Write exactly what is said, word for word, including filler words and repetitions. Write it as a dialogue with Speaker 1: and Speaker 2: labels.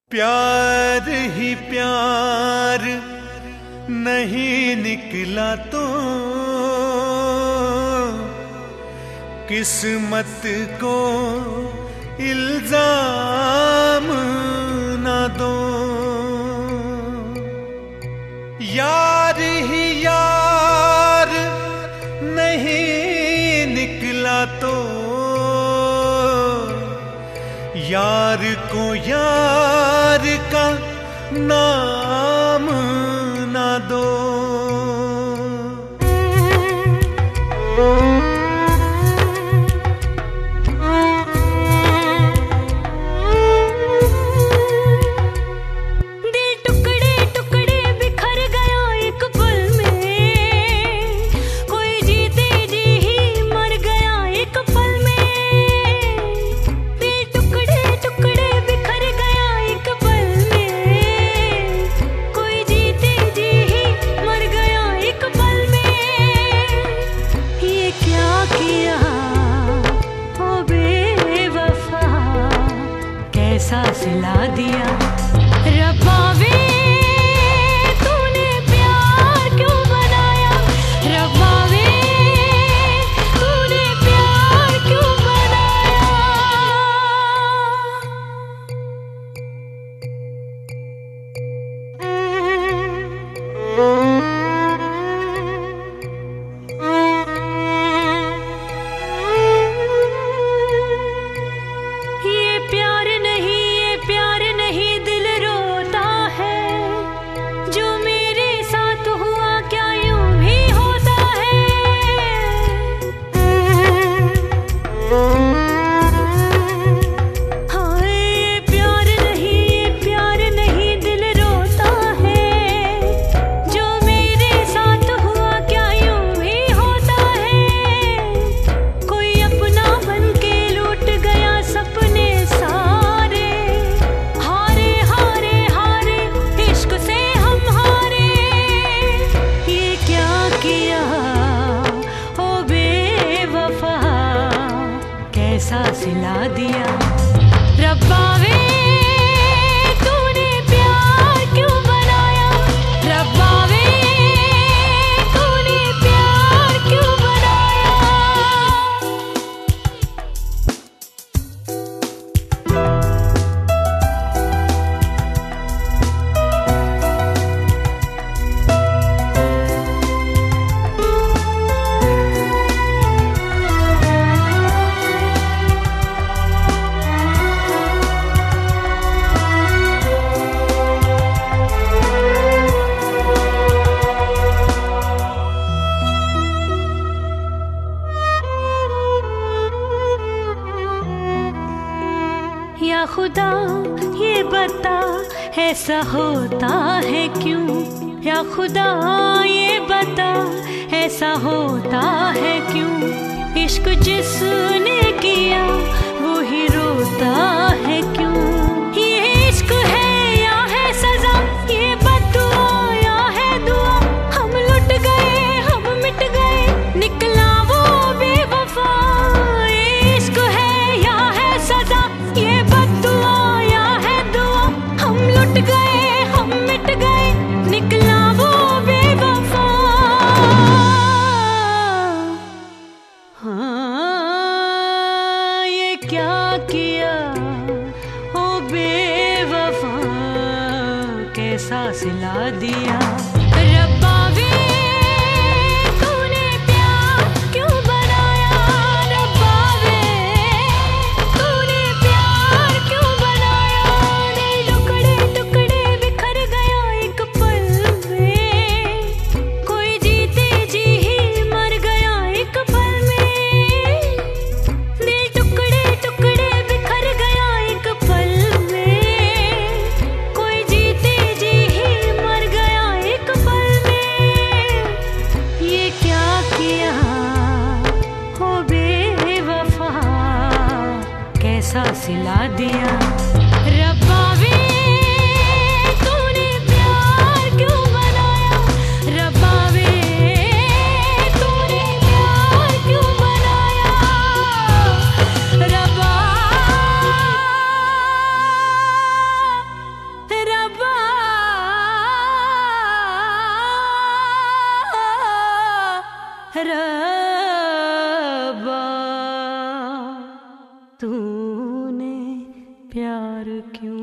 Speaker 1: प्यार ही प्यार नहीं निकला तो किस्मत को इल्जाम ना दो। यार ही यार नहीं निकला तो यार को यार का नाम ना दो।
Speaker 2: कैसा सिला दिया रब्बा वे तूने प्यार क्यों बनाया, रब्बा वे तूने प्यार क्यों बनाया। ये प्यार कैसा सिला दिया रब्बा वे तूने प्यार क्यों बनाया, रब्बा वे तूने प्यार क्यों बनाया। या खुदा ये बता ऐसा होता है क्यों, या खुदा ये बता ऐसा होता है क्यों। इश्क जिसने किया वो ही रोता है क्यों। ये इश्क है या है सजा, ये बद्दुआ या है दुआ। हम लुट गए हम मिट गए निकला वो बेवफा। ये इश्क है या है सजा, ये बद्दुआ या है दुआ। हम लुट गए हम मिट गए निकला वो बेवफा। हाँ ये क्या किया ओ बेवफा, कैसा सिला दिया रब्बा वे तूने प्यार क्यों बनाया, रब्बा वे तूने प्यार क्यों बनाया। दिल टुकड़े टुकड़े बिखर गया एक पल में, कोई जीते जी ही मर गया एक पल में। दिल टुकड़े टुकड़े बिखर गया एक पल में, कोई जीते जी ही मर गया एक रब्बा तूने प्यार क्यों